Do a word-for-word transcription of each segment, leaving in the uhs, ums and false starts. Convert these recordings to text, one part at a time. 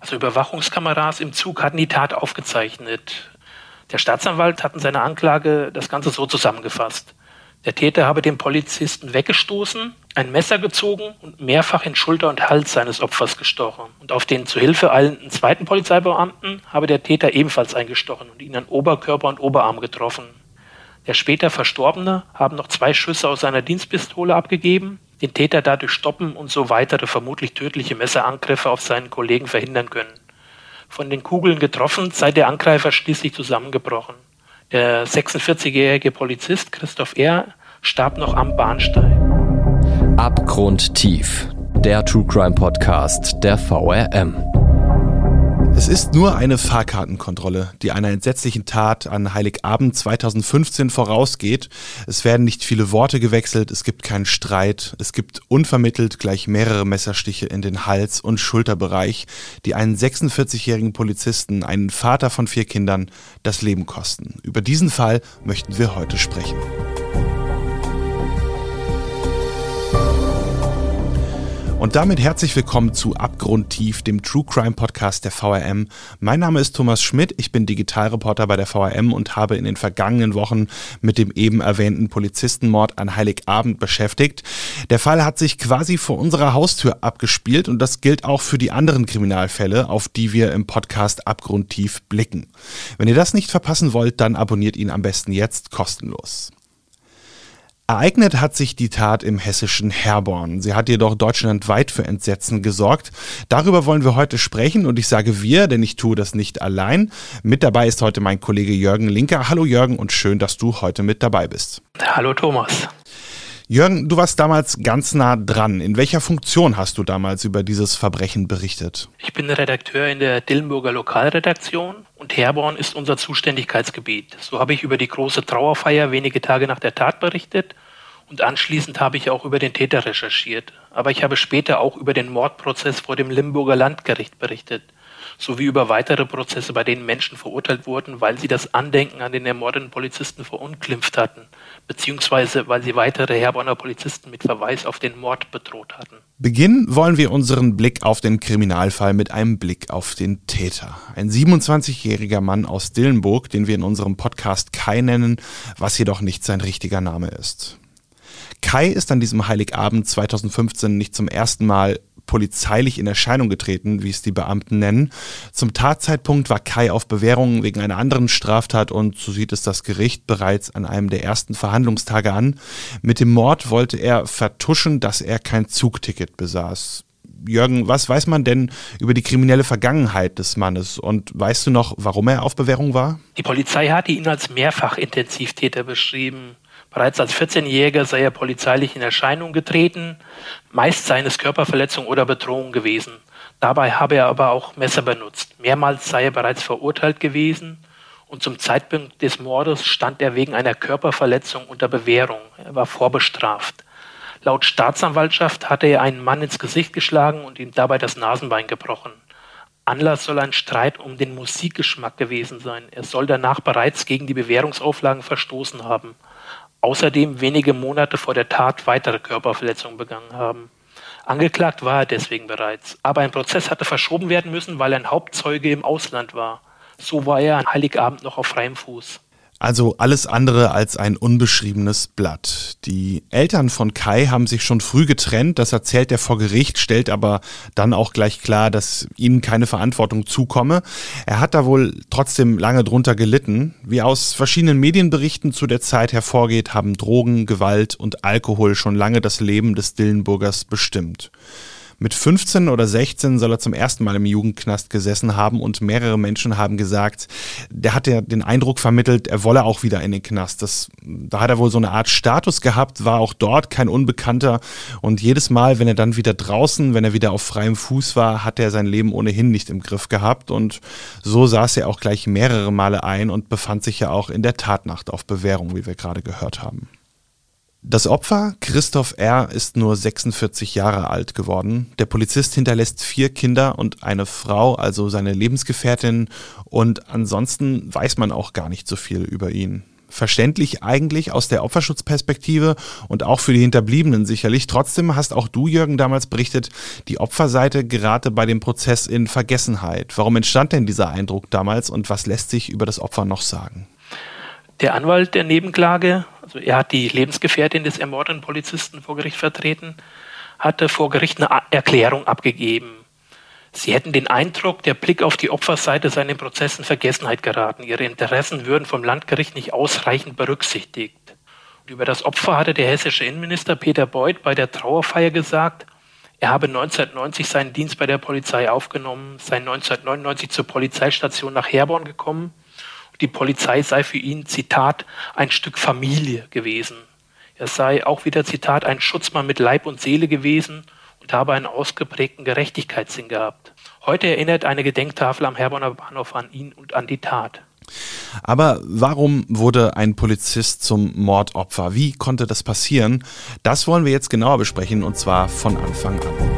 Also Überwachungskameras im Zug hatten die Tat aufgezeichnet. Der Staatsanwalt hat in seiner Anklage das Ganze so zusammengefasst. Der Täter habe den Polizisten weggestoßen, ein Messer gezogen und mehrfach in Schulter und Hals seines Opfers gestochen. Und auf den zu Hilfe eilenden zweiten Polizeibeamten habe der Täter ebenfalls eingestochen und ihn an Oberkörper und Oberarm getroffen. Der später Verstorbene haben noch zwei Schüsse aus seiner Dienstpistole abgegeben, den Täter dadurch stoppen und so weitere vermutlich tödliche Messerangriffe auf seinen Kollegen verhindern können. Von den Kugeln getroffen sei der Angreifer schließlich zusammengebrochen. Der sechsundvierzigjährige Polizist Christoph R. starb noch am Bahnsteig. Abgrundtief, der True Crime Podcast der V R M. Es ist nur eine Fahrkartenkontrolle, die einer entsetzlichen Tat an Heiligabend zweitausendfünfzehn vorausgeht. Es werden nicht viele Worte gewechselt, es gibt keinen Streit, es gibt unvermittelt gleich mehrere Messerstiche in den Hals- und Schulterbereich, die einen sechsundvierzigjährigen Polizisten, einen Vater von vier Kindern, das Leben kosten. Über diesen Fall möchten wir heute sprechen. Und damit herzlich willkommen zu Abgrundtief, dem True Crime Podcast der V R M. Mein Name ist Thomas Schmidt, ich bin Digitalreporter bei der V R M und habe in den vergangenen Wochen mit dem eben erwähnten Polizistenmord an Heiligabend beschäftigt. Der Fall hat sich quasi vor unserer Haustür abgespielt und das gilt auch für die anderen Kriminalfälle, auf die wir im Podcast Abgrundtief blicken. Wenn ihr das nicht verpassen wollt, dann abonniert ihn am besten jetzt kostenlos. Ereignet hat sich die Tat im hessischen Herborn. Sie hat jedoch deutschlandweit für Entsetzen gesorgt. Darüber wollen wir heute sprechen und ich sage wir, denn ich tue das nicht allein. Mit dabei ist heute mein Kollege Jürgen Linker. Hallo Jürgen und schön, dass du heute mit dabei bist. Hallo Thomas. Jürgen, du warst damals ganz nah dran. In welcher Funktion hast du damals über dieses Verbrechen berichtet? Ich bin Redakteur in der Dillenburger Lokalredaktion und Herborn ist unser Zuständigkeitsgebiet. So habe ich über die große Trauerfeier wenige Tage nach der Tat berichtet und anschließend habe ich auch über den Täter recherchiert. Aber ich habe später auch über den Mordprozess vor dem Limburger Landgericht berichtet, sowie über weitere Prozesse, bei denen Menschen verurteilt wurden, weil sie das Andenken an den ermordeten Polizisten verunglimpft hatten, beziehungsweise weil sie weitere Herborner Polizisten mit Verweis auf den Mord bedroht hatten. Beginnen wollen wir unseren Blick auf den Kriminalfall mit einem Blick auf den Täter. Ein siebenundzwanzigjähriger Mann aus Dillenburg, den wir in unserem Podcast Kai nennen, was jedoch nicht sein richtiger Name ist. Kai ist an diesem Heiligabend zweitausendfünfzehn nicht zum ersten Mal polizeilich in Erscheinung getreten, wie es die Beamten nennen. Zum Tatzeitpunkt war Kai auf Bewährung wegen einer anderen Straftat und so sieht es das Gericht bereits an einem der ersten Verhandlungstage an. Mit dem Mord wollte er vertuschen, dass er kein Zugticket besaß. Jürgen, was weiß man denn über die kriminelle Vergangenheit des Mannes und weißt du noch, warum er auf Bewährung war? Die Polizei hatte ihn als Mehrfachintensivtäter beschrieben. Bereits als vierzehnjähriger sei er polizeilich in Erscheinung getreten, meist seien es Körperverletzung oder Bedrohung gewesen. Dabei habe er aber auch Messer benutzt. Mehrmals sei er bereits verurteilt gewesen und zum Zeitpunkt des Mordes stand er wegen einer Körperverletzung unter Bewährung. Er war vorbestraft. Laut Staatsanwaltschaft hatte er einen Mann ins Gesicht geschlagen und ihm dabei das Nasenbein gebrochen. Anlass soll ein Streit um den Musikgeschmack gewesen sein. Er soll danach bereits gegen die Bewährungsauflagen verstoßen haben. Außerdem wenige Monate vor der Tat weitere Körperverletzungen begangen haben. Angeklagt war er deswegen bereits, aber ein Prozess hatte verschoben werden müssen, weil ein Hauptzeuge im Ausland war. So war er an Heiligabend noch auf freiem Fuß. Also alles andere als ein unbeschriebenes Blatt. Die Eltern von Kai haben sich schon früh getrennt, das erzählt er vor Gericht, stellt aber dann auch gleich klar, dass ihnen keine Verantwortung zukomme. Er hat da wohl trotzdem lange drunter gelitten. Wie aus verschiedenen Medienberichten zu der Zeit hervorgeht, haben Drogen, Gewalt und Alkohol schon lange das Leben des Dillenburgers bestimmt. Mit fünfzehn oder sechzehn soll er zum ersten Mal im Jugendknast gesessen haben und mehrere Menschen haben gesagt, der hat ja den Eindruck vermittelt, er wolle auch wieder in den Knast. Das, da hat er wohl so eine Art Status gehabt, war auch dort kein Unbekannter und jedes Mal, wenn er dann wieder draußen, wenn er wieder auf freiem Fuß war, hat er sein Leben ohnehin nicht im Griff gehabt und so saß er auch gleich mehrere Male ein und befand sich ja auch in der Tatnacht auf Bewährung, wie wir gerade gehört haben. Das Opfer, Christoph R., ist nur sechsundvierzig Jahre alt geworden. Der Polizist hinterlässt vier Kinder und eine Frau, also seine Lebensgefährtin. Und ansonsten weiß man auch gar nicht so viel über ihn. Verständlich eigentlich aus der Opferschutzperspektive und auch für die Hinterbliebenen sicherlich. Trotzdem hast auch du, Jürgen, damals berichtet, die Opferseite gerate bei dem Prozess in Vergessenheit. Warum entstand denn dieser Eindruck damals und was lässt sich über das Opfer noch sagen? Der Anwalt der Nebenklage, also er hat die Lebensgefährtin des ermordeten Polizisten vor Gericht vertreten, hatte vor Gericht eine Erklärung abgegeben. Sie hätten den Eindruck, der Blick auf die Opferseite sei in den Prozessen in Vergessenheit geraten. Ihre Interessen würden vom Landgericht nicht ausreichend berücksichtigt. Und über das Opfer hatte der hessische Innenminister Peter Beuth bei der Trauerfeier gesagt, er habe neunzehnhundertneunzig seinen Dienst bei der Polizei aufgenommen, sei neunzehnhundertneunundneunzig zur Polizeistation nach Herborn gekommen. Und die Polizei sei für ihn, Zitat, ein Stück Familie gewesen. Er sei auch wieder, Zitat, ein Schutzmann mit Leib und Seele gewesen und habe einen ausgeprägten Gerechtigkeitssinn gehabt. Heute erinnert eine Gedenktafel am Herborner Bahnhof an ihn und an die Tat. Aber warum wurde ein Polizist zum Mordopfer? Wie konnte das passieren? Das wollen wir jetzt genauer besprechen und zwar von Anfang an.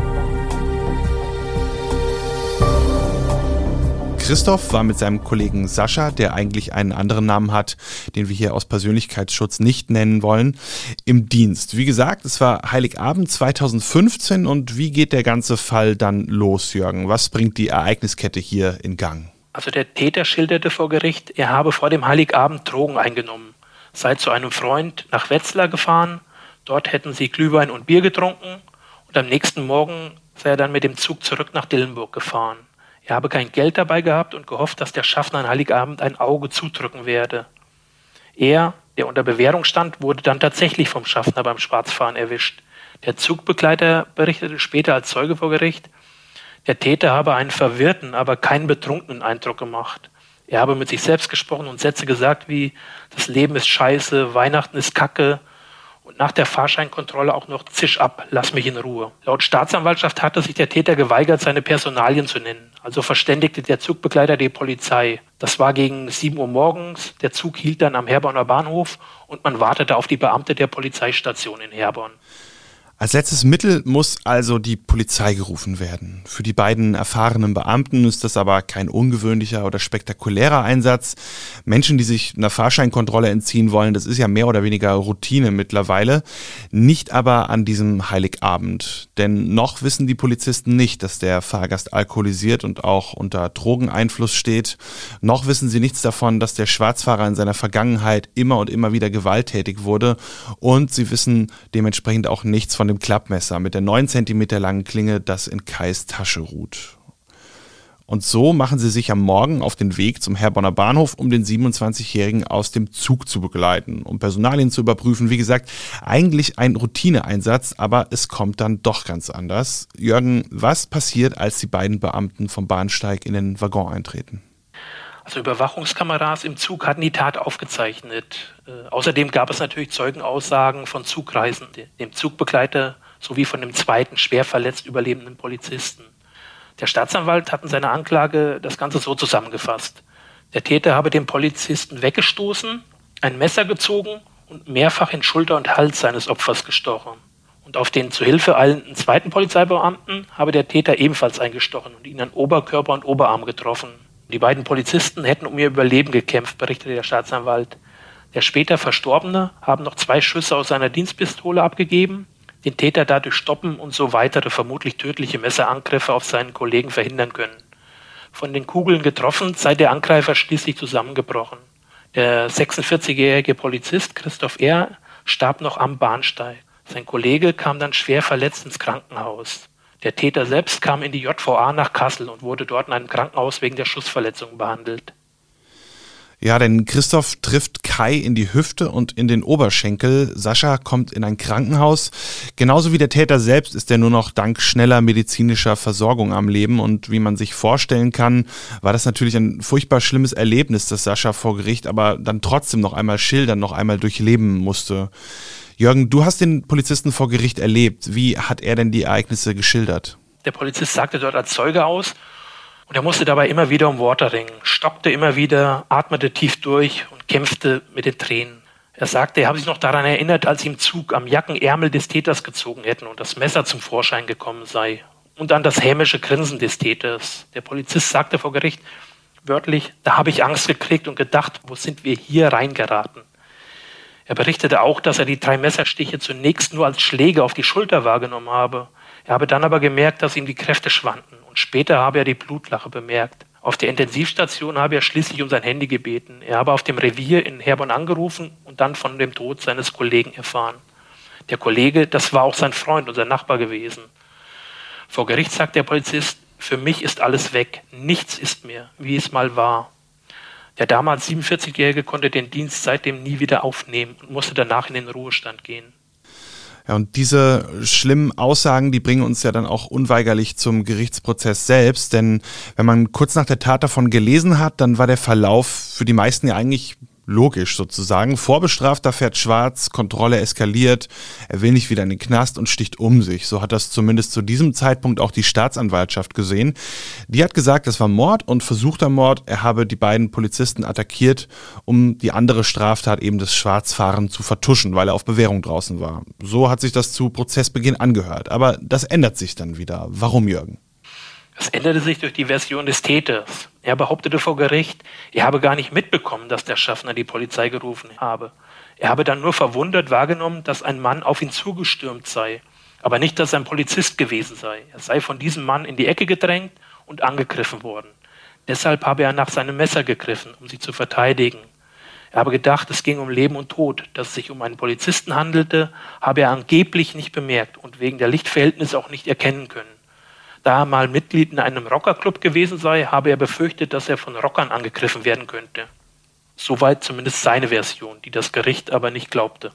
Christoph war mit seinem Kollegen Sascha, der eigentlich einen anderen Namen hat, den wir hier aus Persönlichkeitsschutz nicht nennen wollen, im Dienst. Wie gesagt, es war Heiligabend zweitausendfünfzehn und wie geht der ganze Fall dann los, Jürgen? Was bringt die Ereigniskette hier in Gang? Also der Täter schilderte vor Gericht, er habe vor dem Heiligabend Drogen eingenommen, sei zu einem Freund nach Wetzlar gefahren, dort hätten sie Glühwein und Bier getrunken und am nächsten Morgen sei er dann mit dem Zug zurück nach Dillenburg gefahren. Er habe kein Geld dabei gehabt und gehofft, dass der Schaffner an Heiligabend ein Auge zudrücken werde. Er, der unter Bewährung stand, wurde dann tatsächlich vom Schaffner beim Schwarzfahren erwischt. Der Zugbegleiter berichtete später als Zeuge vor Gericht, der Täter habe einen verwirrten, aber keinen betrunkenen Eindruck gemacht. Er habe mit sich selbst gesprochen und Sätze gesagt wie, das Leben ist scheiße, Weihnachten ist Kacke und nach der Fahrscheinkontrolle auch noch zisch ab, lass mich in Ruhe. Laut Staatsanwaltschaft hatte sich der Täter geweigert, seine Personalien zu nennen. Also verständigte der Zugbegleiter die Polizei. Das war gegen sieben Uhr morgens, der Zug hielt dann am Herborner Bahnhof und man wartete auf die Beamte der Polizeistation in Herborn. Als letztes Mittel muss also die Polizei gerufen werden. Für die beiden erfahrenen Beamten ist das aber kein ungewöhnlicher oder spektakulärer Einsatz. Menschen, die sich einer Fahrscheinkontrolle entziehen wollen, das ist ja mehr oder weniger Routine mittlerweile. Nicht aber an diesem Heiligabend. Denn noch wissen die Polizisten nicht, dass der Fahrgast alkoholisiert und auch unter Drogeneinfluss steht. Noch wissen sie nichts davon, dass der Schwarzfahrer in seiner Vergangenheit immer und immer wieder gewalttätig wurde. Und sie wissen dementsprechend auch nichts von dem Klappmesser mit der neun Zentimeter langen Klinge, das in Kais Tasche ruht. Und so machen sie sich am Morgen auf den Weg zum Herborner Bahnhof, um den siebenundzwanzigjährigen aus dem Zug zu begleiten, um Personalien zu überprüfen. Wie gesagt, eigentlich ein Routineeinsatz, aber es kommt dann doch ganz anders. Jürgen, was passiert, als die beiden Beamten vom Bahnsteig in den Waggon eintreten? Also Überwachungskameras im Zug hatten die Tat aufgezeichnet. Äh, außerdem gab es natürlich Zeugenaussagen von Zugreisenden, dem Zugbegleiter sowie von dem zweiten schwer verletzt überlebenden Polizisten. Der Staatsanwalt hat in seiner Anklage das Ganze so zusammengefasst. Der Täter habe den Polizisten weggestoßen, ein Messer gezogen und mehrfach in Schulter und Hals seines Opfers gestochen. Und auf den zu Hilfe eilenden zweiten Polizeibeamten habe der Täter ebenfalls eingestochen und ihn an Oberkörper und Oberarm getroffen. Die beiden Polizisten hätten um ihr Überleben gekämpft, berichtete der Staatsanwalt. Der später Verstorbene haben noch zwei Schüsse aus seiner Dienstpistole abgegeben, den Täter dadurch stoppen und so weitere vermutlich tödliche Messerangriffe auf seinen Kollegen verhindern können. Von den Kugeln getroffen sei der Angreifer schließlich zusammengebrochen. Der sechsundvierzigjährige Polizist Christoph R. starb noch am Bahnsteig. Sein Kollege kam dann schwer verletzt ins Krankenhaus. Der Täter selbst kam in die J V A nach Kassel und wurde dort in einem Krankenhaus wegen der Schussverletzung behandelt. Ja, denn Christoph trifft Kai in die Hüfte und in den Oberschenkel. Sascha kommt in ein Krankenhaus. Genauso wie der Täter selbst ist er nur noch dank schneller medizinischer Versorgung am Leben. Und wie man sich vorstellen kann, war das natürlich ein furchtbar schlimmes Erlebnis, das Sascha vor Gericht aber dann trotzdem noch einmal schildern, noch einmal durchleben musste. Jürgen, du hast den Polizisten vor Gericht erlebt. Wie hat er denn die Ereignisse geschildert? Der Polizist sagte dort als Zeuge aus und er musste dabei immer wieder um Worte ringen, stockte immer wieder, atmete tief durch und kämpfte mit den Tränen. Er sagte, er habe sich noch daran erinnert, als sie im Zug am Jackenärmel des Täters gezogen hätten und das Messer zum Vorschein gekommen sei. Und an das hämische Grinsen des Täters. Der Polizist sagte vor Gericht wörtlich, da habe ich Angst gekriegt und gedacht, wo sind wir hier reingeraten? Er berichtete auch, dass er die drei Messerstiche zunächst nur als Schläge auf die Schulter wahrgenommen habe. Er habe dann aber gemerkt, dass ihm die Kräfte schwanden und später habe er die Blutlache bemerkt. Auf der Intensivstation habe er schließlich um sein Handy gebeten. Er habe auf dem Revier in Herborn angerufen und dann von dem Tod seines Kollegen erfahren. Der Kollege, das war auch sein Freund und sein Nachbar gewesen. Vor Gericht sagt der Polizist, für mich ist alles weg, nichts ist mehr, wie es mal war. Der damals siebenundvierzigjährige konnte den Dienst seitdem nie wieder aufnehmen und musste danach in den Ruhestand gehen. Ja, und diese schlimmen Aussagen, die bringen uns ja dann auch unweigerlich zum Gerichtsprozess selbst, denn wenn man kurz nach der Tat davon gelesen hat, dann war der Verlauf für die meisten ja eigentlich logisch sozusagen. Vorbestrafter fährt schwarz, Kontrolle eskaliert, er will nicht wieder in den Knast und sticht um sich. So hat das zumindest zu diesem Zeitpunkt auch die Staatsanwaltschaft gesehen. Die hat gesagt, es war Mord und versuchter Mord. Er habe die beiden Polizisten attackiert, um die andere Straftat, eben das Schwarzfahren, zu vertuschen, weil er auf Bewährung draußen war. So hat sich das zu Prozessbeginn angehört. Aber das ändert sich dann wieder. Warum, Jürgen? Es änderte sich durch die Version des Täters. Er behauptete vor Gericht, er habe gar nicht mitbekommen, dass der Schaffner die Polizei gerufen habe. Er habe dann nur verwundert wahrgenommen, dass ein Mann auf ihn zugestürmt sei, aber nicht, dass er ein Polizist gewesen sei. Er sei von diesem Mann in die Ecke gedrängt und angegriffen worden. Deshalb habe er nach seinem Messer gegriffen, um sich zu verteidigen. Er habe gedacht, es ging um Leben und Tod. Dass es sich um einen Polizisten handelte, habe er angeblich nicht bemerkt und wegen der Lichtverhältnisse auch nicht erkennen können. Da er mal Mitglied in einem Rockerclub gewesen sei, habe er befürchtet, dass er von Rockern angegriffen werden könnte. Soweit zumindest seine Version, die das Gericht aber nicht glaubte.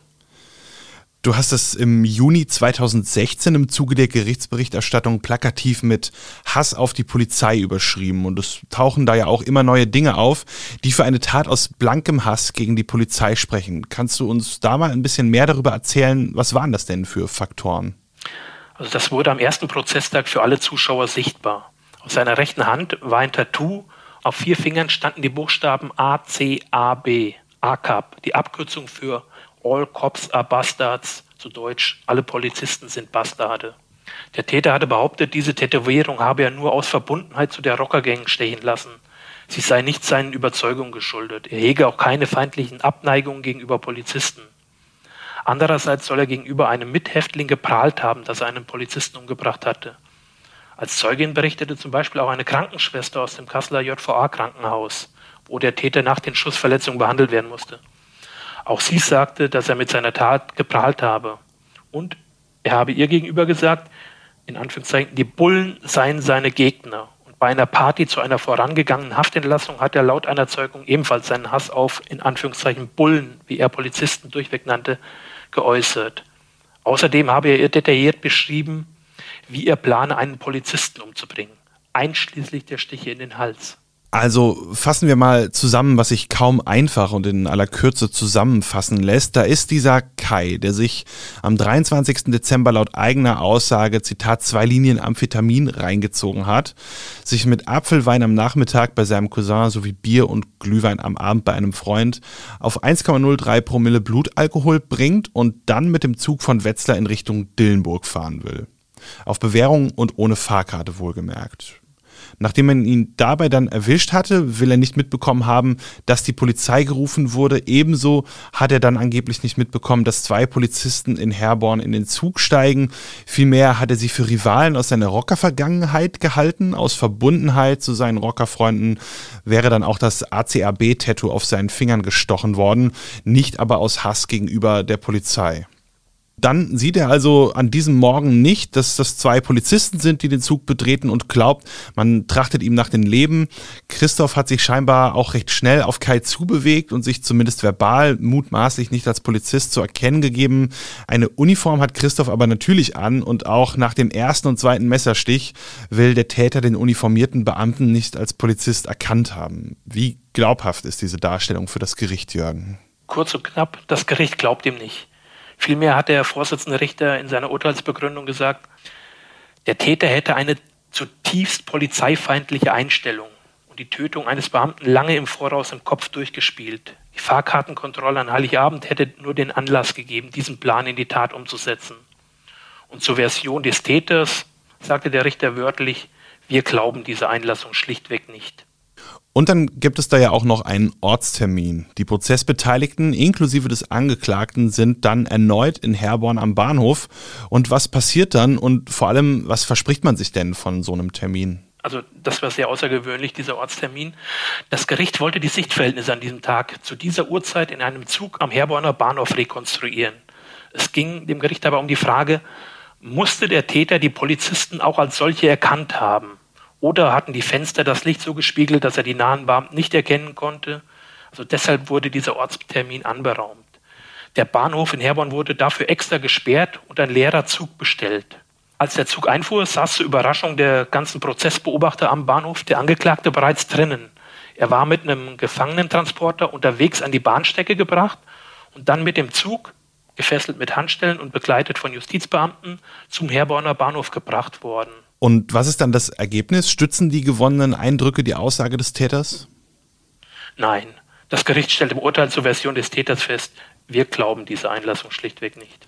Du hast es im Juni zweitausendsechzehn im Zuge der Gerichtsberichterstattung plakativ mit Hass auf die Polizei überschrieben. Und es tauchen da ja auch immer neue Dinge auf, die für eine Tat aus blankem Hass gegen die Polizei sprechen. Kannst du uns da mal ein bisschen mehr darüber erzählen? Was waren das denn für Faktoren? Also das wurde am ersten Prozesstag für alle Zuschauer sichtbar. Auf seiner rechten Hand war ein Tattoo, auf vier Fingern standen die Buchstaben A C A B, A C A B, die Abkürzung für All Cops are Bastards, zu Deutsch, alle Polizisten sind Bastarde. Der Täter hatte behauptet, diese Tätowierung habe er nur aus Verbundenheit zu der Rockergang stechen lassen. Sie sei nicht seinen Überzeugungen geschuldet. Er hege auch keine feindlichen Abneigungen gegenüber Polizisten. Andererseits soll er gegenüber einem Mithäftling geprahlt haben, dass er einen Polizisten umgebracht hatte. Als Zeugin berichtete zum Beispiel auch eine Krankenschwester aus dem Kasseler J V A-Krankenhaus, wo der Täter nach den Schussverletzungen behandelt werden musste. Auch sie sagte, dass er mit seiner Tat geprahlt habe. Und er habe ihr gegenüber gesagt, in Anführungszeichen, die Bullen seien seine Gegner. Und bei einer Party zu einer vorangegangenen Haftentlassung hat er laut einer Zeugung ebenfalls seinen Hass auf, in Anführungszeichen, Bullen, wie er Polizisten durchweg nannte, geäußert. Außerdem habe er ihr detailliert beschrieben, wie er plane, einen Polizisten umzubringen, einschließlich der Stiche in den Hals. Also fassen wir mal zusammen, was sich kaum einfach und in aller Kürze zusammenfassen lässt. Da ist dieser Kai, der sich am dreiundzwanzigsten Dezember laut eigener Aussage, Zitat, zwei Linien Amphetamin reingezogen hat, sich mit Apfelwein am Nachmittag bei seinem Cousin sowie Bier und Glühwein am Abend bei einem Freund auf eins Komma null drei Promille Blutalkohol bringt und dann mit dem Zug von Wetzlar in Richtung Dillenburg fahren will. Auf Bewährung und ohne Fahrkarte wohlgemerkt. Nachdem man ihn dabei dann erwischt hatte, will er nicht mitbekommen haben, dass die Polizei gerufen wurde. Ebenso hat er dann angeblich nicht mitbekommen, dass zwei Polizisten in Herborn in den Zug steigen. Vielmehr hat er sie für Rivalen aus seiner Rocker-Vergangenheit gehalten. Aus Verbundenheit zu seinen Rockerfreunden wäre dann auch das A C A B-Tattoo auf seinen Fingern gestochen worden, nicht aber aus Hass gegenüber der Polizei. Dann sieht er also an diesem Morgen nicht, dass das zwei Polizisten sind, die den Zug betreten und glaubt, man trachtet ihm nach dem Leben. Christoph hat sich scheinbar auch recht schnell auf Kai zubewegt und sich zumindest verbal mutmaßlich nicht als Polizist zu erkennen gegeben. Eine Uniform hat Christoph aber natürlich an und auch nach dem ersten und zweiten Messerstich will der Täter den uniformierten Beamten nicht als Polizist erkannt haben. Wie glaubhaft ist diese Darstellung für das Gericht, Jürgen? Kurz und knapp, das Gericht glaubt ihm nicht. Vielmehr hat der Vorsitzende Richter in seiner Urteilsbegründung gesagt, der Täter hätte eine zutiefst polizeifeindliche Einstellung und die Tötung eines Beamten lange im Voraus im Kopf durchgespielt. Die Fahrkartenkontrolle an Heiligabend hätte nur den Anlass gegeben, diesen Plan in die Tat umzusetzen. Und zur Version des Täters sagte der Richter wörtlich, wir glauben diese Einlassung schlichtweg nicht. Und dann gibt es da ja auch noch einen Ortstermin. Die Prozessbeteiligten inklusive des Angeklagten sind dann erneut in Herborn am Bahnhof. Und was passiert dann und vor allem, was verspricht man sich denn von so einem Termin? Also das war sehr außergewöhnlich, dieser Ortstermin. Das Gericht wollte die Sichtverhältnisse an diesem Tag zu dieser Uhrzeit in einem Zug am Herborner Bahnhof rekonstruieren. Es ging dem Gericht aber um die Frage, musste der Täter die Polizisten auch als solche erkannt haben? Oder hatten die Fenster das Licht so gespiegelt, dass er die nahen Beamten nicht erkennen konnte? Also deshalb wurde dieser Ortstermin anberaumt. Der Bahnhof in Herborn wurde dafür extra gesperrt und ein leerer Zug bestellt. Als der Zug einfuhr, saß zur Überraschung der ganzen Prozessbeobachter am Bahnhof der Angeklagte bereits drinnen. Er war mit einem Gefangenentransporter unterwegs an die Bahnstrecke gebracht und dann mit dem Zug, gefesselt mit Handschellen und begleitet von Justizbeamten, zum Herborner Bahnhof gebracht worden. Und was ist dann das Ergebnis? Stützen die gewonnenen Eindrücke die Aussage des Täters? Nein, das Gericht stellt im Urteil zur Version des Täters fest, wir glauben diese Einlassung schlichtweg nicht.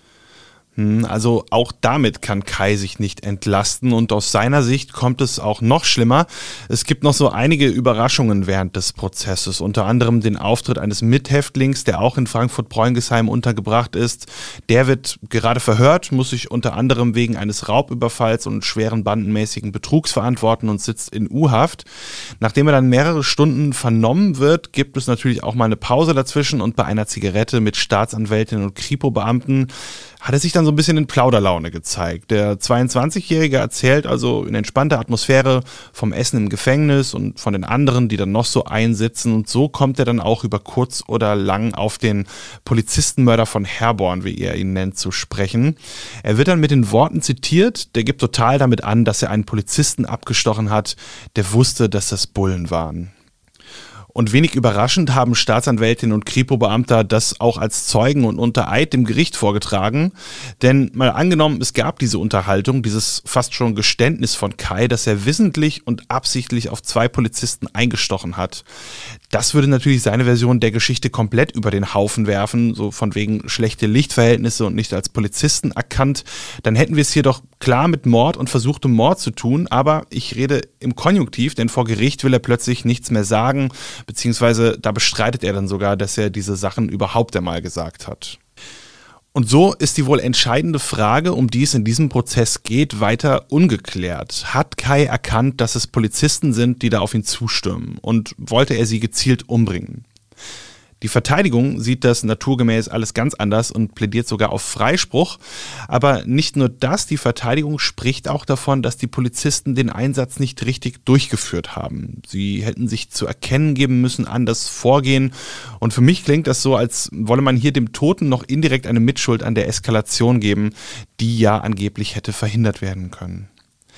Also auch damit kann Kai sich nicht entlasten und aus seiner Sicht kommt es auch noch schlimmer. Es gibt noch so einige Überraschungen während des Prozesses, unter anderem den Auftritt eines Mithäftlings, der auch in Frankfurt-Bräungesheim untergebracht ist. Der wird gerade verhört, muss sich unter anderem wegen eines Raubüberfalls und schweren bandenmäßigen Betrugs verantworten und sitzt in U-Haft. Nachdem er dann mehrere Stunden vernommen wird, gibt es natürlich auch mal eine Pause dazwischen und bei einer Zigarette mit Staatsanwältin und Kripo-Beamten hat er sich dann so ein bisschen in Plauderlaune gezeigt. Der zweiundzwanzigjährige erzählt also in entspannter Atmosphäre vom Essen im Gefängnis und von den anderen, die dann noch so einsitzen. Und so kommt er dann auch über kurz oder lang auf den Polizistenmörder von Herborn, wie er ihn nennt, zu sprechen. Er wird dann mit den Worten zitiert, der gibt total damit an, dass er einen Polizisten abgestochen hat, der wusste, dass das Bullen waren. Und wenig überraschend haben Staatsanwältin und Kripo-Beamter das auch als Zeugen und unter Eid dem Gericht vorgetragen. Denn mal angenommen, es gab diese Unterhaltung, dieses fast schon Geständnis von Kai, dass er wissentlich und absichtlich auf zwei Polizisten eingestochen hat. Das würde natürlich seine Version der Geschichte komplett über den Haufen werfen, so von wegen schlechte Lichtverhältnisse und nicht als Polizisten erkannt. Dann hätten wir es hier doch klar mit Mord und versuchtem Mord zu tun, aber ich rede im Konjunktiv, denn vor Gericht will er plötzlich nichts mehr sagen, beziehungsweise da bestreitet er dann sogar, dass er diese Sachen überhaupt einmal gesagt hat. Und so ist die wohl entscheidende Frage, um die es in diesem Prozess geht, weiter ungeklärt. Hat Kai erkannt, dass es Polizisten sind, die da auf ihn zustürmen? Und wollte er sie gezielt umbringen? Die Verteidigung sieht das naturgemäß alles ganz anders und plädiert sogar auf Freispruch. Aber nicht nur das, die Verteidigung spricht auch davon, dass die Polizisten den Einsatz nicht richtig durchgeführt haben. Sie hätten sich zu erkennen geben müssen, anders vorgehen. Und für mich klingt das so, als wolle man hier dem Toten noch indirekt eine Mitschuld an der Eskalation geben, die ja angeblich hätte verhindert werden können.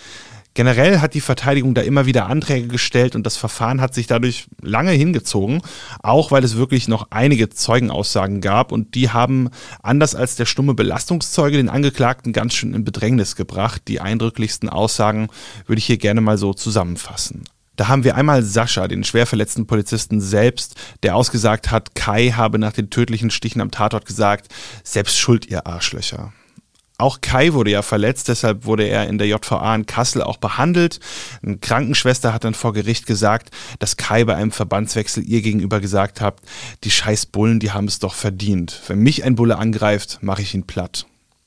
Generell hat die Verteidigung da immer wieder Anträge gestellt und das Verfahren hat sich dadurch lange hingezogen, auch weil es wirklich noch einige Zeugenaussagen gab und die haben, anders als der stumme Belastungszeuge, den Angeklagten ganz schön in Bedrängnis gebracht. Die eindrücklichsten Aussagen würde ich hier gerne mal so zusammenfassen. Da haben wir einmal Sascha, den schwer verletzten Polizisten selbst, der ausgesagt hat, Kai habe nach den tödlichen Stichen am Tatort gesagt, selbst schuld, ihr Arschlöcher. Auch Kai wurde ja verletzt, deshalb wurde er in der J V A in Kassel auch behandelt. Eine Krankenschwester hat dann vor Gericht gesagt, dass Kai bei einem Verbandswechsel ihr gegenüber gesagt hat, die scheiß Bullen, die haben es doch verdient. Wenn mich ein Bulle angreift, mache ich ihn platt.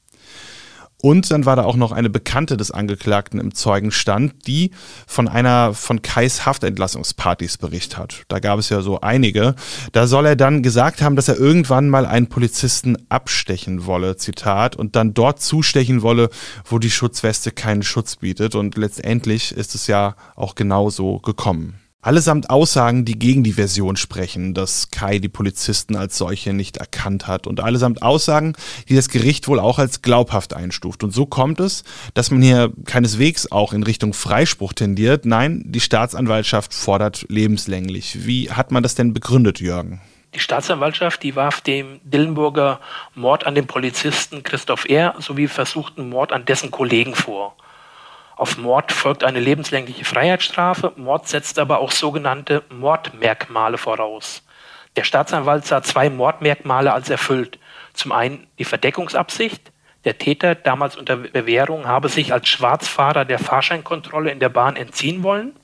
Und dann war da auch noch eine Bekannte des Angeklagten im Zeugenstand, die von einer von Kais Haftentlassungspartys berichtet hat. Da gab es ja so einige. Da soll er dann gesagt haben, dass er irgendwann mal einen Polizisten abstechen wolle, Zitat, und dann dort zustechen wolle, wo die Schutzweste keinen Schutz bietet. Und letztendlich ist es ja auch genau so gekommen. Allesamt Aussagen, die gegen die Version sprechen, dass Kai die Polizisten als solche nicht erkannt hat. Und allesamt Aussagen, die das Gericht wohl auch als glaubhaft einstuft. Und so kommt es, dass man hier keineswegs auch in Richtung Freispruch tendiert. Nein, die Staatsanwaltschaft fordert lebenslänglich. Wie hat man das denn begründet, Jürgen? Die Staatsanwaltschaft, die warf dem Dillenburger Mord an den Polizisten Christoph R. sowie versuchten Mord an dessen Kollegen vor. Auf Mord folgt eine lebenslängliche Freiheitsstrafe. Mord setzt aber auch sogenannte Mordmerkmale voraus. Der Staatsanwalt sah zwei Mordmerkmale als erfüllt. Zum einen die Verdeckungsabsicht. Der Täter, damals unter Bewährung, habe sich als Schwarzfahrer der Fahrscheinkontrolle in der Bahn entziehen wollen.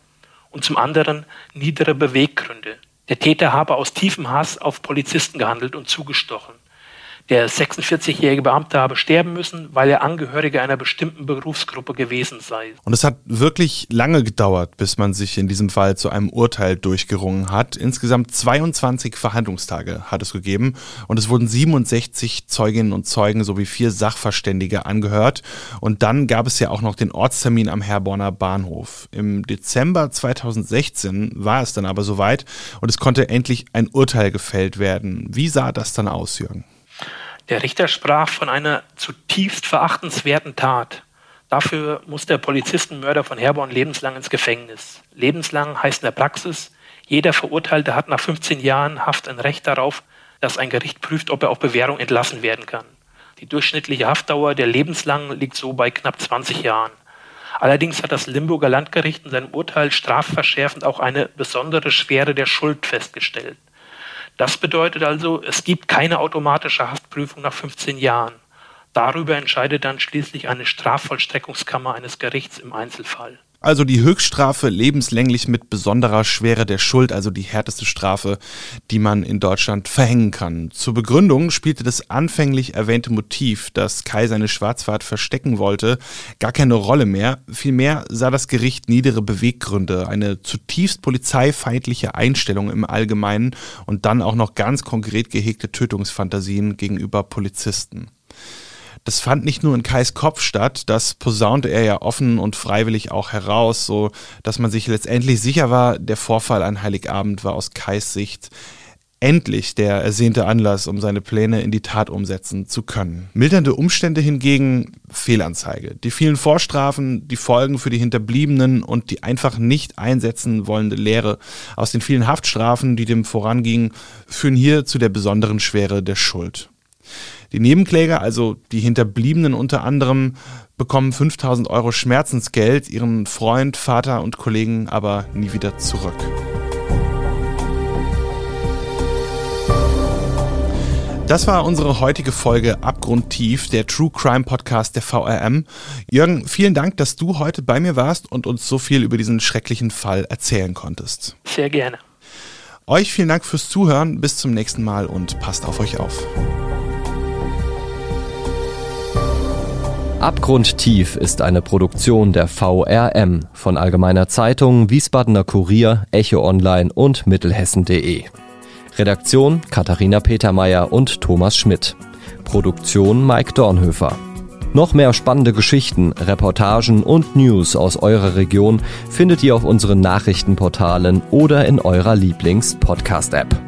und zum anderen niedere Beweggründe. Der Täter habe aus tiefem Hass auf Polizisten gehandelt und zugestochen. Der sechsundvierzigjährige Beamte habe sterben müssen, weil er Angehöriger einer bestimmten Berufsgruppe gewesen sei. Und es hat wirklich lange gedauert, bis man sich in diesem Fall zu einem Urteil durchgerungen hat. Insgesamt zweiundzwanzig Verhandlungstage hat es gegeben und es wurden siebenundsechzig Zeuginnen und Zeugen sowie vier Sachverständige angehört. Und dann gab es ja auch noch den Ortstermin am Herborner Bahnhof. Im Dezember zweitausendsechzehn war es dann aber soweit und es konnte endlich ein Urteil gefällt werden. Wie sah das dann aus, Jürgen? Der Richter sprach von einer zutiefst verachtenswerten Tat. Dafür muss der Polizistenmörder von Herborn lebenslang ins Gefängnis. Lebenslang heißt in der Praxis, jeder Verurteilte hat nach fünfzehn Jahren Haft ein Recht darauf, dass ein Gericht prüft, ob er auf Bewährung entlassen werden kann. Die durchschnittliche Haftdauer der lebenslangen liegt so bei knapp zwanzig Jahren. Allerdings hat das Limburger Landgericht in seinem Urteil strafverschärfend auch eine besondere Schwere der Schuld festgestellt. Das bedeutet also, es gibt keine automatische Haftprüfung nach fünfzehn Jahren. Darüber entscheidet dann schließlich eine Strafvollstreckungskammer eines Gerichts im Einzelfall. Also die Höchststrafe lebenslänglich mit besonderer Schwere der Schuld, also die härteste Strafe, die man in Deutschland verhängen kann. Zur Begründung spielte das anfänglich erwähnte Motiv, dass Kai seine Schwarzfahrt verstecken wollte, gar keine Rolle mehr. Vielmehr sah das Gericht niedere Beweggründe, eine zutiefst polizeifeindliche Einstellung im Allgemeinen und dann auch noch ganz konkret gehegte Tötungsfantasien gegenüber Polizisten. Das fand nicht nur in Kais Kopf statt, das posaunte er ja offen und freiwillig auch heraus, so dass man sich letztendlich sicher war, der Vorfall an Heiligabend war aus Kais Sicht endlich der ersehnte Anlass, um seine Pläne in die Tat umsetzen zu können. Mildernde Umstände hingegen Fehlanzeige. Die vielen Vorstrafen, die Folgen für die Hinterbliebenen und die einfach nicht einsetzen wollende Lehre aus den vielen Haftstrafen, die dem vorangingen, führen hier zu der besonderen Schwere der Schuld. Die Nebenkläger, also die Hinterbliebenen unter anderem, bekommen fünftausend Euro Schmerzensgeld, ihren Freund, Vater und Kollegen aber nie wieder zurück. Das war unsere heutige Folge Abgrundtief, der True Crime Podcast der V R M. Jürgen, vielen Dank, dass du heute bei mir warst und uns so viel über diesen schrecklichen Fall erzählen konntest. Sehr gerne. Euch vielen Dank fürs Zuhören, bis zum nächsten Mal und passt auf euch auf. Abgrundtief ist eine Produktion der V R M von Allgemeiner Zeitung, Wiesbadener Kurier, Echo Online und Mittelhessen punkt de. Redaktion Katharina Petermeier und Thomas Schmidt. Produktion Mike Dornhöfer. Noch mehr spannende Geschichten, Reportagen und News aus eurer Region findet ihr auf unseren Nachrichtenportalen oder in eurer Lieblings-Podcast-App.